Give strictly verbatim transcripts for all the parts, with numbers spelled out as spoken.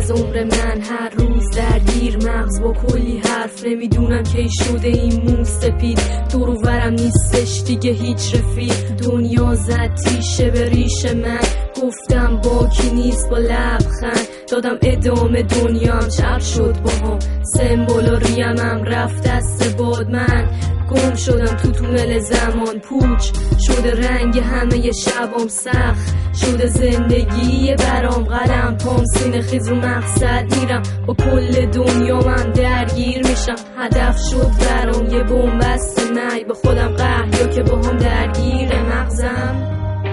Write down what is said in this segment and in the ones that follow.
از عمر من هر روز درگیر، مغز با کلی حرف نمیدونم کی شده این مو سپید. دور و برم نیستش دیگه هیچ رفیق، دنیا زد تیشه به ریش من. گفتم با کی نیست با لبخند، دادم ادامه دنیام چرخ شد باهم. سمبولا ریمم رفت دست باد، من گم شدم تو تونل زمان. پوچ شده رنگ همه شبام، سخت شده زندگی برام. قلم پام سینه خیز رو مقصد میرم، با کل دنیا من درگیر میشم. هدف شد برام یه بنبست مرگ، به خودم قهر یا که با هم درگیر مغزم.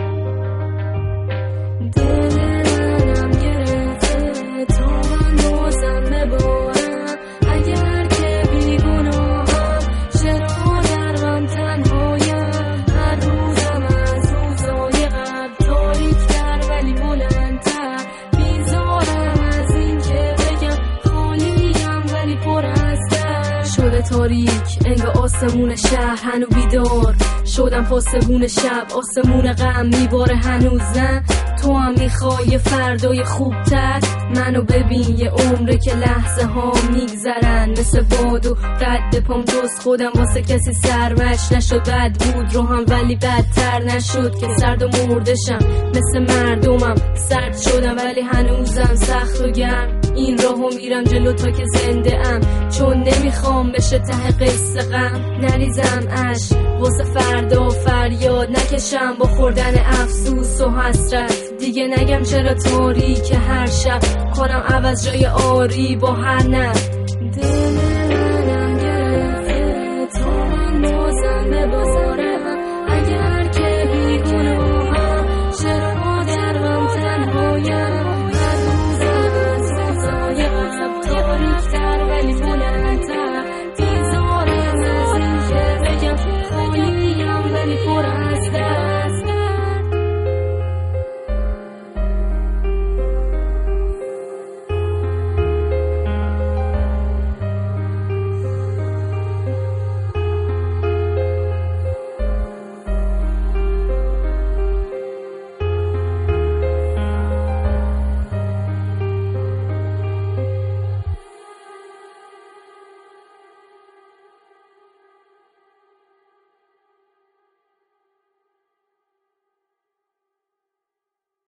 دلم گرفته تا من بازم ببارم، اگر که بیگناهم چرا در من تنهایم. هر روزم از روزای قبل تاریک‌تر ولی بلندتر، بیزارم از این که بگم خالیم ولی پر از درد. شده تاریک انگار آسمون شهر هنو بیدار، شدم پاسبون شب آسمون غم میباره هنوزم. تو هم میخوای فردای خوبتر، منو ببین یه عمره که لحظه ها میگذرن مثل باد و رد پام. دوست خودم واسه کسی سرمش نشد، بد بود رو هم ولی بدتر نشد که سرد و مردشم. مثل مردمم سرد شدم ولی هنوزم سخت و گرم. این راهو میرم جلو تا که زنده ام، چون نمیخوام بشه ته قصه غم. نریزم اش واسه فردا فریاد نکشم با خوردن افسوس و حسرت. دیگه نگم چرا تاریک هر شب کنم عوض جای آری با هر نفس.